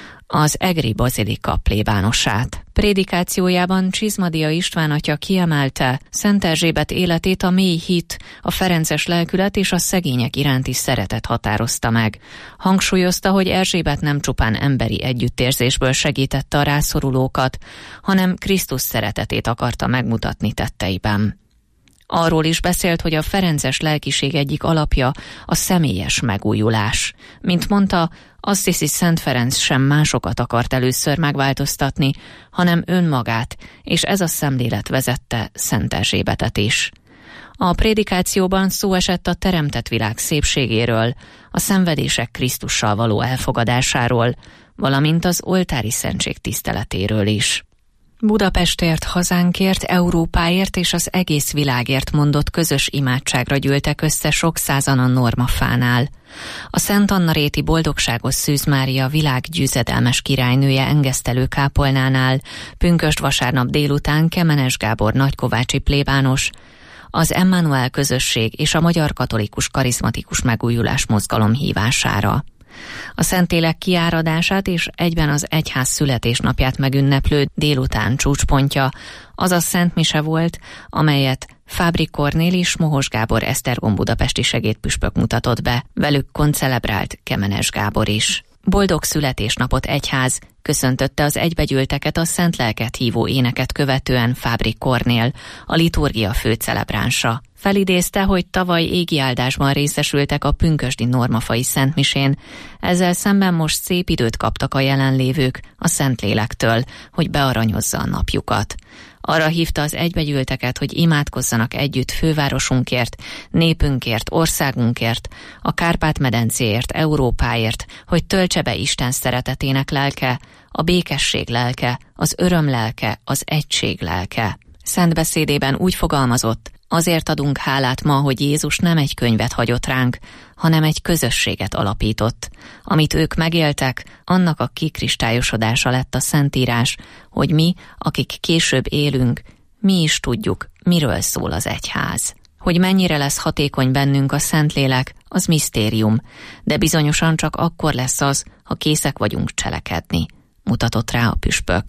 az egri bazilika plébánosát. Prédikációjában Csizmadia István atya kiemelte Szent Erzsébet életét a mély hit, a ferences lelkület és a szegények iránti szeretet határozta meg. Hangsúlyozta, hogy Erzsébet nem csupán emberi együttérzésből segítette a rászorulókat, hanem Krisztus szeretetét akarta megmutatni tetteiben. Arról is beszélt, hogy a ferences lelkiség egyik alapja a személyes megújulás. Mint mondta, Assisi Szent Ferenc sem másokat akart először megváltoztatni, hanem önmagát, és ez a szemlélet vezette Szent Erzsébetet is. A prédikációban szó esett a teremtett világ szépségéről, a szenvedések Krisztussal való elfogadásáról, valamint az oltári szentség tiszteletéről is. Budapestért, hazánkért, Európáért és az egész világért mondott közös imádságra gyűltek össze sok százan a Normafánál. A Szent Anna-réti Boldogságos Szűz Mária világgyőzedelmes királynője engesztelő kápolnánál pünkösd vasárnap délután Kemenes Gábor nagykovácsi plébános, az Emmanuel közösség és a Magyar Katolikus Karizmatikus Megújulás Mozgalom hívására. A Szentlélek kiáradását és egyben az egyház születésnapját megünneplő délután csúcspontja az a szentmise volt, amelyet Fábri Kornél és Mohos Gábor Esztergom budapesti segédpüspök mutatott be, velük koncelebrált Kemenes Gábor is. Boldog születésnapot egyház, köszöntötte az egybegyűlteket a Szent Lelket hívó éneket követően Fábri Kornél, a liturgia főcelebránsa. Felidézte, hogy tavaly égi áldásban részesültek a pünkösdi normafai szentmisén, ezzel szemben most szép időt kaptak a jelenlévők a Szentlélektől, hogy bearanyozza a napjukat. Arra hívta az egybegyűlteket, hogy imádkozzanak együtt fővárosunkért, népünkért, országunkért, a Kárpát-medencéért, Európáért, hogy töltse be Isten szeretetének lelke, a békesség lelke, az öröm lelke, az egység lelke. Szent beszédében úgy fogalmazott, azért adunk hálát ma, hogy Jézus nem egy könyvet hagyott ránk, hanem egy közösséget alapított. Amit ők megéltek, annak a kikristályosodása lett a Szentírás, hogy mi, akik később élünk, mi is tudjuk, miről szól az egyház. Hogy mennyire lesz hatékony bennünk a Szentlélek, az misztérium, de bizonyosan csak akkor lesz az, ha készek vagyunk cselekedni, mutatott rá a püspök.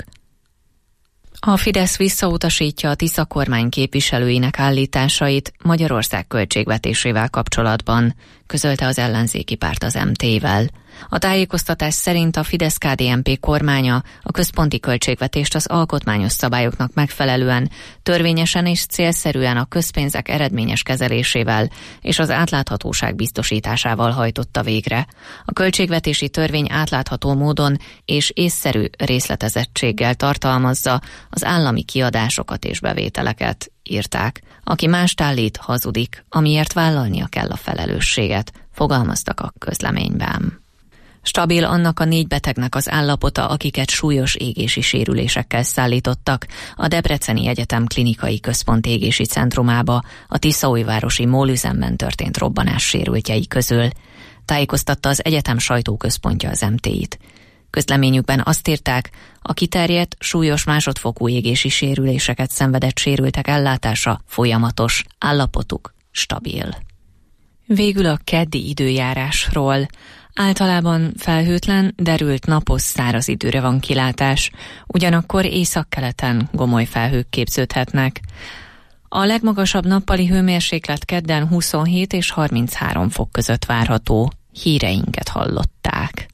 A Fidesz visszautasítja a Tisza kormány képviselőinek állításait Magyarország költségvetésével kapcsolatban, közölte az ellenzéki párt az MT-vel. A tájékoztatás szerint a Fidesz-KDNP kormánya a központi költségvetést az alkotmányos szabályoknak megfelelően, törvényesen és célszerűen a közpénzek eredményes kezelésével és az átláthatóság biztosításával hajtotta végre. A költségvetési törvény átlátható módon és észszerű részletezettséggel tartalmazza az állami kiadásokat és bevételeket, írták. Aki mást állít, hazudik, amiért vállalnia kell a felelősséget, fogalmaztak a közleményben. Stabil annak a 4 betegnek az állapota, akiket súlyos égési sérülésekkel szállítottak a Debreceni Egyetem Klinikai Központ égési centrumába a Tiszaújvárosi mólüzemben történt robbanás sérültjei közül, tájékoztatta az egyetem sajtóközpontja az MT-t. Közleményükben azt írták, a kiterjedt, súlyos másodfokú égési sérüléseket szenvedett sérültek ellátása folyamatos, állapotuk stabil. Végül a keddi időjárásról. Általában felhőtlen, derült napos száraz időre van kilátás, ugyanakkor északkeleten gomoly felhők képződhetnek. A legmagasabb nappali hőmérséklet kedden 27 és 33 fok között várható. Híreinket hallották.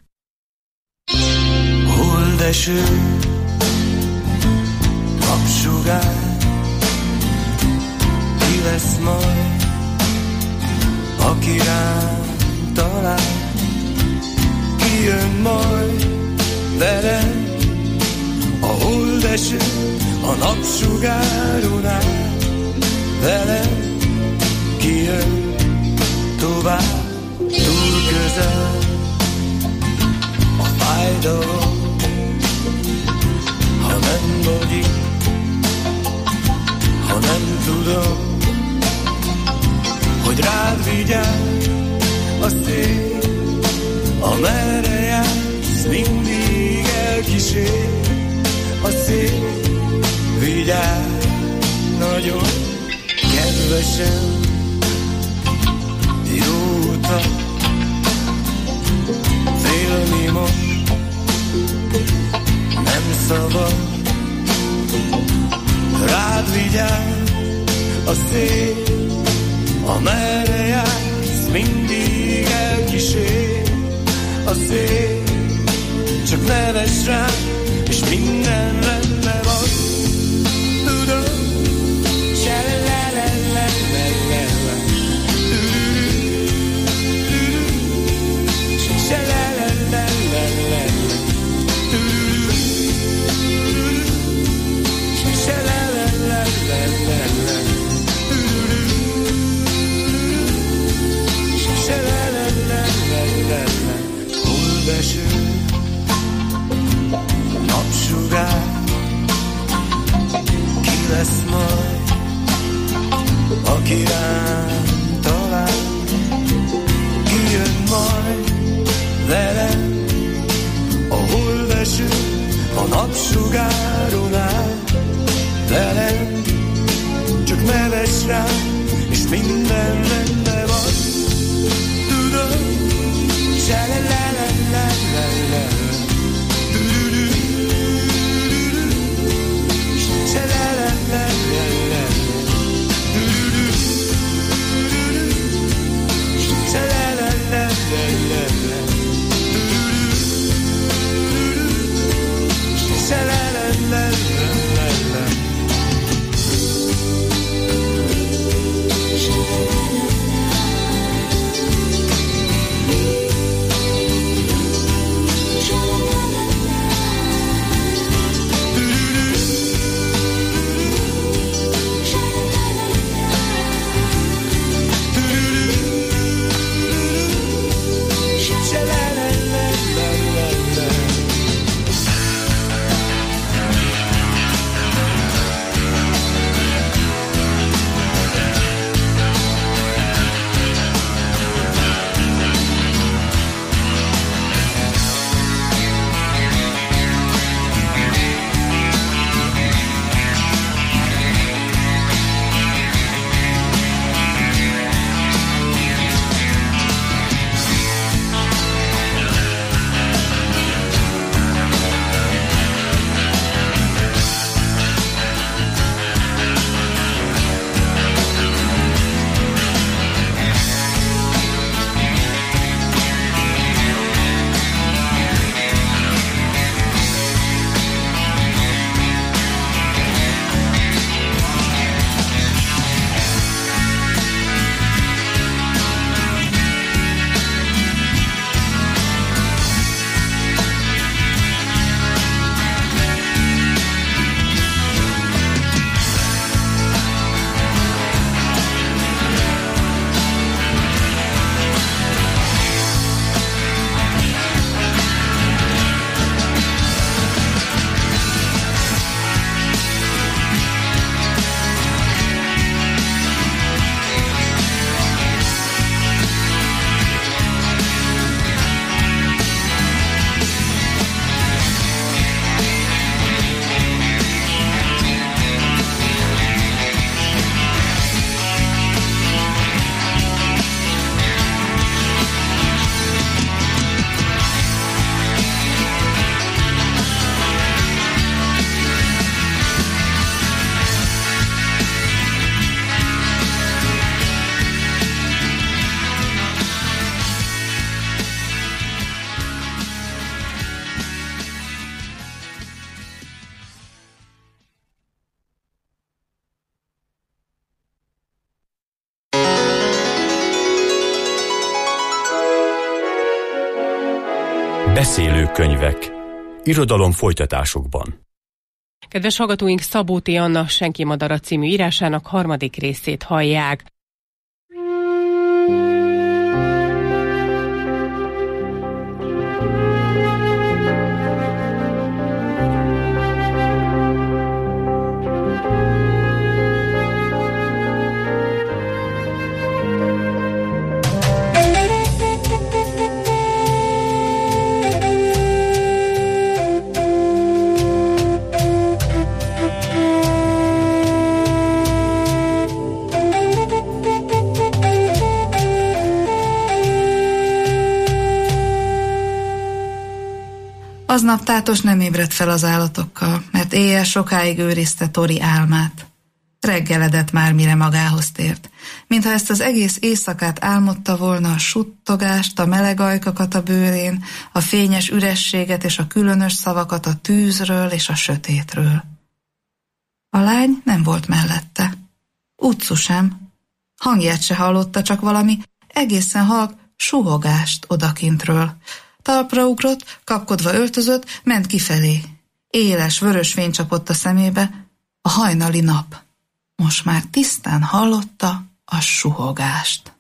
Holdeső, napsugár, ki lesz majd, aki rám talál, ki jön majd velem, a holdeső, a napsugáron áll, velem, ki jön tovább, túl közel, a fájdalom, ha nem vagy itt, ha nem tudom, hogy rád vigyáz a szél, amerre jársz, mindig elkísér a szél, vigyázz nagyon kedvesen, jó utat, félni most nem szabad, rád vigyázz a szél, amerre jársz, mindig elkísér a szél, csak neves rám, és minden rendben van, tudom, se le le le le le le, se le le le le le le, se le le le le le le, se le le le le le le. Holdeső, napsugár, ki lesz majd, aki rám talál, ki jön majd velem, a holdeső, a napsugáron áll, velem, csak neves rám, és minden rendben van, tudom, se le le le le le le, se le le le le le, se le le le le le le, se le le le le le le. Beszélő könyvek. Irodalom folytatásokban. Kedves hallgatóink, Szabóti Anna Senki madara című írásának 3. részét hallják. Aznap Tátos nem ébredt fel az állatokkal, mert éjjel sokáig őrizte Tori álmát. Reggeledett már, mire magához tért. Mintha ezt az egész éjszakát álmodta volna, a suttogást, a meleg ajkakat a bőrén, a fényes ürességet és a különös szavakat a tűzről és a sötétről. A lány nem volt mellette. Utcu sem. Hangját se hallotta, csak valami egészen halk suhogást odakintről. Talpra ugrott, kapkodva öltözött, ment kifelé. Éles, vörös fény csapott a szemébe, a hajnali nap. Most már tisztán hallotta a suhogást.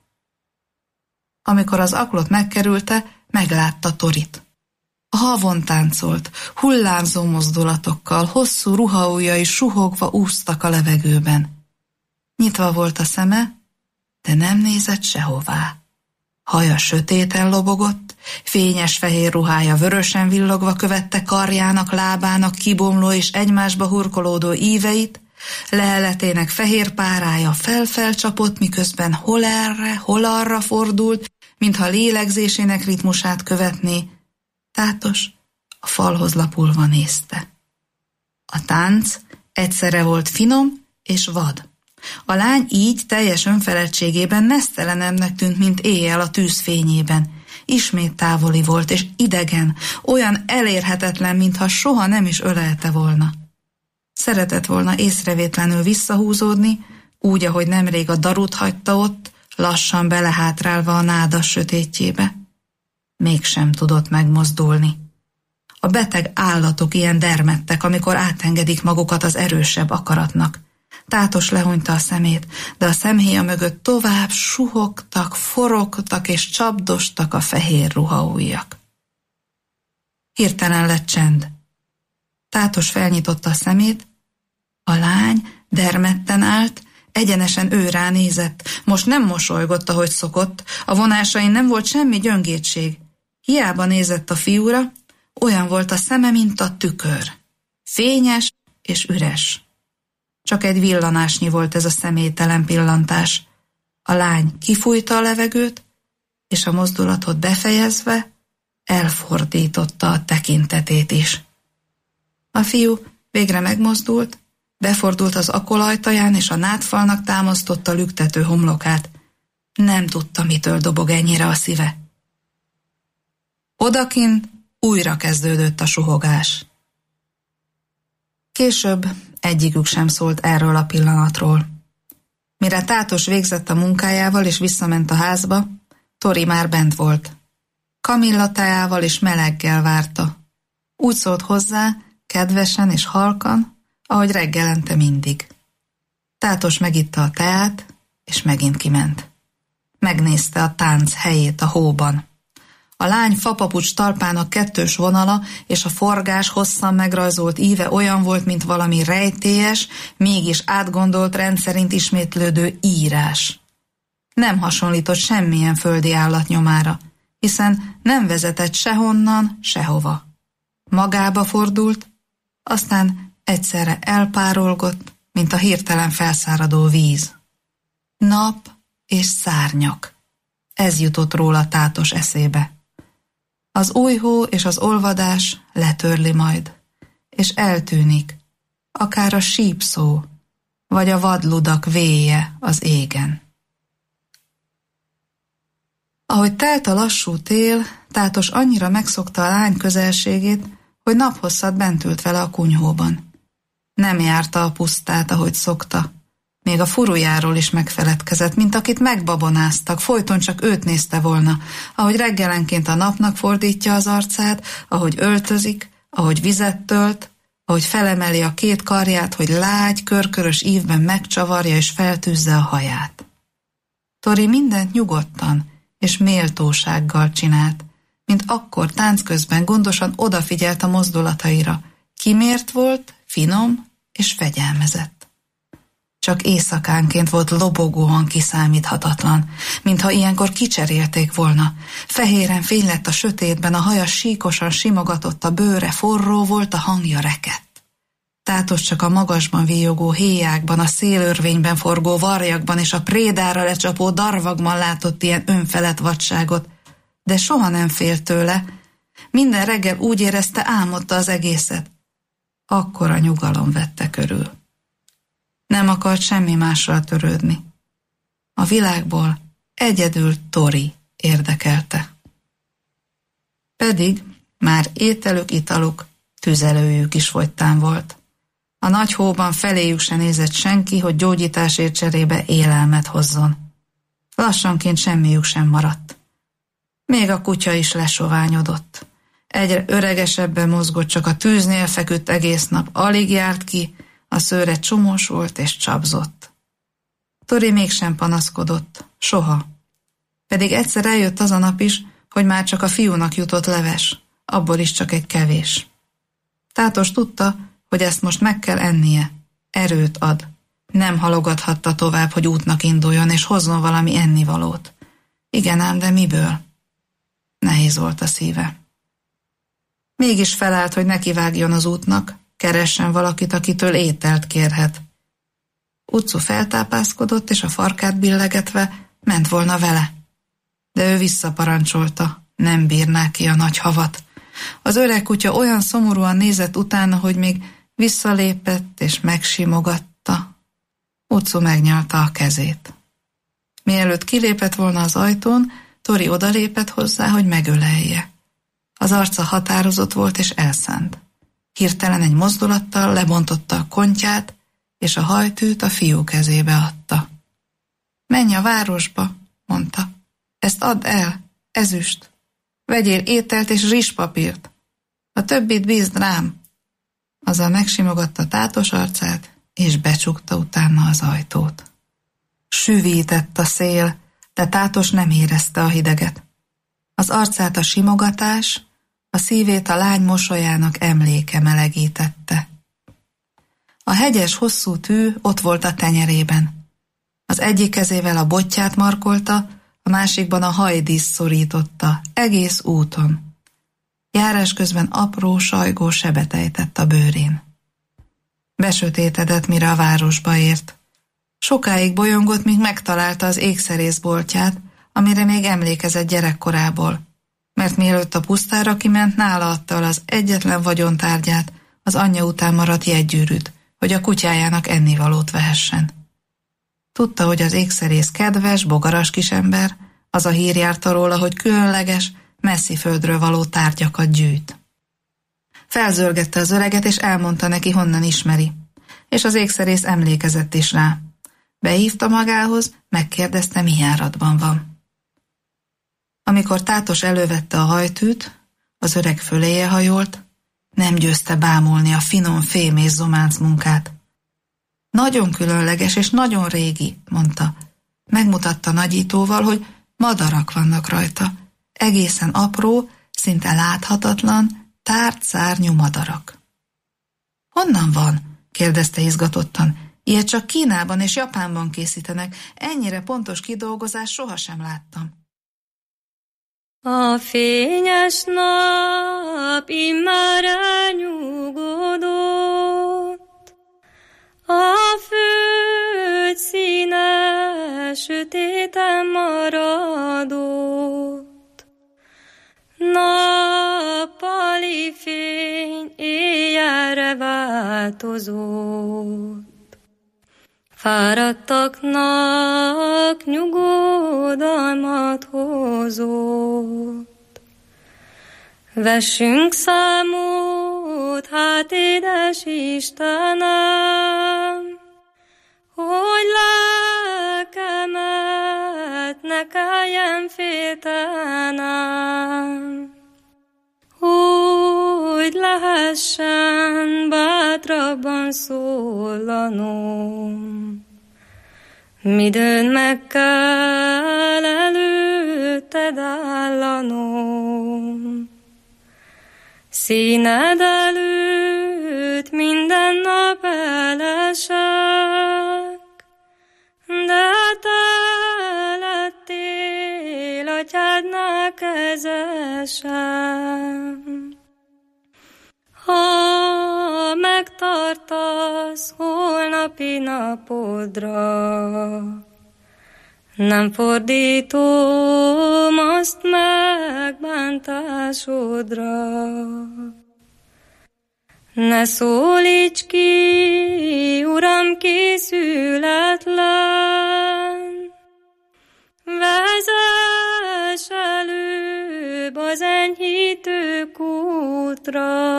Amikor az aklot megkerülte, meglátta Torit. A havon táncolt, hullámzó mozdulatokkal, hosszú ruhaujjai suhogva úsztak a levegőben. Nyitva volt a szeme, de nem nézett sehová. Haja sötéten lobogott, fényes fehér ruhája vörösen villogva követte karjának, lábának kibomló és egymásba hurkolódó íveit, leheletének fehér párája felcsapott, miközben hol erre, hol arra fordult, mintha lélegzésének ritmusát követné. Tátos a falhoz lapulva nézte. A tánc egyszerre volt finom és vad. A lány így teljes önfeledtségében nesztelenebbnek tűnt, mint éjjel a tűz fényében. Ismét távoli volt és idegen, olyan elérhetetlen, mintha soha nem is ölelte volna. Szeretett volna észrevétlenül visszahúzódni, úgy, ahogy nemrég a darut hagyta ott, lassan belehátrálva a nádas sötétjébe. Mégsem tudott megmozdulni. A beteg állatok ilyen dermedtek, amikor átengedik magukat az erősebb akaratnak. Tátos lehúnyta a szemét, de a szemhéja mögött tovább suhogtak, forogtak és csapdostak a fehér ruhaujjak. Hirtelen lett csend. Tátos felnyitotta a szemét, a lány dermedten állt, egyenesen ő ránézett. Most nem mosolygott, ahogy szokott, a vonásain nem volt semmi gyöngétség. Hiába nézett a fiúra, olyan volt a szeme, mint a tükör. Fényes és üres. Csak egy villanásnyi volt ez a személytelen pillantás. A lány kifújta a levegőt, és a mozdulatot befejezve elfordította a tekintetét is. A fiú végre megmozdult, befordult az akol ajtaján, és a nádfalnak támasztotta lüktető homlokát. Nem tudta, mitől dobog ennyire a szíve. Odakint újra kezdődött a suhogás. Később egyikük sem szólt erről a pillanatról. Mire Tátos végzett a munkájával és visszament a házba, Tori már bent volt. Kamilla teával és meleggel várta. Úgy szólt hozzá, kedvesen és halkan, ahogy reggelente mindig. Tátos megitta a teát, és megint kiment. Megnézte a tánc helyét a hóban. A lány fapapucs talpának kettős vonala és a forgás hosszan megrajzolt íve olyan volt, mint valami rejtélyes, mégis átgondolt rendszerint ismétlődő írás. Nem hasonlított semmilyen földi állat nyomára, hiszen nem vezetett sehonnan, sehova. Magába fordult, aztán egyszerre elpárolgott, mint a hirtelen felszáradó víz. Nap és szárnyak. Ez jutott róla Tátos eszébe. Az új hó és az olvadás letörli majd, és eltűnik, akár a sípszó, vagy a vadludak véje az égen. Ahogy telt a lassú tél, Tátos annyira megszokta a lány közelségét, hogy naphosszat bent ült vele a kunyhóban. Nem járta a pusztát, ahogy szokta. Még a furujáról is megfeledkezett, mint akit megbabonáztak, folyton csak őt nézte volna, ahogy reggelenként a napnak fordítja az arcát, ahogy öltözik, ahogy vizet tölt, ahogy felemeli a két karját, hogy lágy, körkörös ívben megcsavarja és feltűzze a haját. Tori mindent nyugodtan és méltósággal csinált, mint akkor tánc közben gondosan odafigyelt a mozdulataira. Kimért volt, finom és fegyelmezett. Csak éjszakánként volt lobogóan kiszámíthatatlan, mintha ilyenkor kicserélték volna. Fehéren fény lett a sötétben, a haja síkosan simogatott, a bőre forró volt, a hangja rekett. Tátos csak a magasban víjogó héjákban, a szélörvényben forgó varjakban és a prédára lecsapó darvagban látott ilyen önfelett vadságot, de soha nem félt tőle. Minden reggel úgy érezte, álmodta az egészet. Akkora nyugalom vette körül. Nem akart semmi mással törődni. A világból egyedül Tori érdekelte. Pedig már ételük, italuk, tüzelőjük is fogytán volt. A nagy hóban feléjük se nézett senki, hogy gyógyításért cserébe élelmet hozzon. Lassanként semmiük sem maradt. Még a kutya is lesoványodott. Egyre öregesebben mozgott, csak a tűznél feküdt egész nap, alig járt ki, a szőre csomós volt és csapzott. Tori mégsem panaszkodott, soha. Pedig egyszer eljött az a nap is, hogy már csak a fiúnak jutott leves, abból is csak egy kevés. Tátos tudta, hogy ezt most meg kell ennie, erőt ad. Nem halogathatta tovább, hogy útnak induljon és hozzon valami ennivalót. Igen ám, de miből? Nehéz volt a szíve. Mégis felállt, hogy nekivágjon az útnak, keressen valakit, akitől ételt kérhet. Utcu feltápászkodott, és a farkát billegetve ment volna vele. De ő visszaparancsolta, nem bírná ki a nagy havat. Az öreg kutya olyan szomorúan nézett utána, hogy még visszalépett és megsimogatta. Utcu megnyalta a kezét. Mielőtt kilépett volna az ajtón, Tori odalépett hozzá, hogy megölelje. Az arca határozott volt és elszánt. Hirtelen egy mozdulattal lebontotta a kontyát, és a hajtűt a fiú kezébe adta. Menj a városba, mondta. Ezt add el, ezüst. Vegyél ételt és rizspapírt. A többit bízd rám. Azzal megsimogatta Tátos arcát, és becsukta utána az ajtót. Süvített a szél, de Tátos nem érezte a hideget. Az arcát a simogatás, a szívét a lány mosolyának emléke melegítette. A hegyes, hosszú tű ott volt a tenyerében. Az egyik kezével a botját markolta, a másikban a hajdíszt szorította, egész úton. Járás közben apró, sajgó sebet ejtett a bőrén. Besötétedett, mire a városba ért. Sokáig bolyongott, míg megtalálta az ékszerészboltját, amire még emlékezett gyerekkorából, mert mielőtt a pusztára kiment, nála adta az egyetlen vagyontárgyát, az anyja után maradt jegygyűrűt, hogy a kutyájának ennivalót vehessen. Tudta, hogy az ékszerész kedves, bogaras kisember, az a hír járta róla, hogy különleges, messzi földről való tárgyakat gyűjt. Felzörgette az öreget, és elmondta neki, honnan ismeri, és az ékszerész emlékezett is rá. Behívta magához, megkérdezte, mi járatban van. Amikor Tátos elővette a hajtűt, az öreg föléje hajolt, nem győzte bámulni a finom fém és zománc munkát. Nagyon különleges és nagyon régi, mondta. Megmutatta nagyítóval, hogy madarak vannak rajta. Egészen apró, szinte láthatatlan, tárt szárnyú madarak. Honnan van? Kérdezte izgatottan. Ilyet csak Kínában és Japánban készítenek. Ennyire pontos kidolgozás sohasem láttam. A fényes nap immár elnyugodott, a föld színe sötéten maradott. Nappali fény éjjelre változott. Fáradtaknak nyugodalmat hozott. Vessünk számot, hát édes Istenem, hogy keljen féltelen, hogy lehessen bátrabban szólanom. Midőn meg kell előtted állanom, színed előtt minden nap elesek, de te lettél atyádnál kezesem. Ha megtartasz holnapi napodra, nem fordítom azt megbántásodra. Ne szólíts ki, Uram, készületlen, vezess előbb az enyhítő kútra,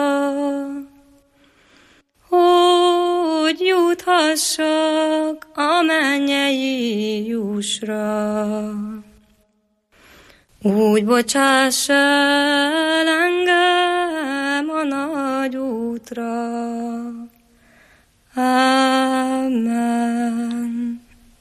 hogy juthassak a mennyei jussra. Úgy bocsáss el engem a nagy útra. Amen.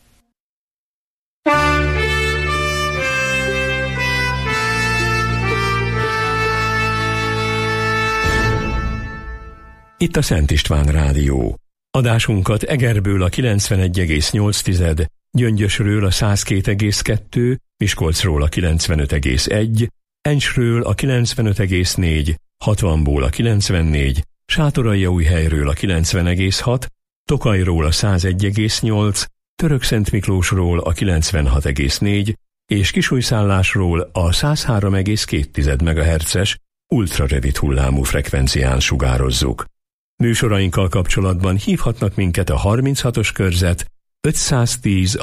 Itt a Szent István Rádió. Adásunkat Egerből a 91,8, Gyöngyösről a 102,2, Miskolcról a 95,1, Encsről a 95,4, Hatvanból a 94, Sátoraljaújhelyről a 90,6, Tokajról a 101,8, Törökszentmiklósról a 96,4 és Kisújszállásról a 103,2 MHz-es ultrarövid hullámú frekvencián sugározzuk. Műsorainkkal kapcsolatban hívhatnak minket a 36-os körzet 510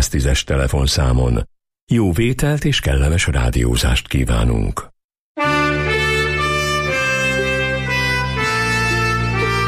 610-es telefonszámon. Jó vételt és kellemes rádiózást kívánunk!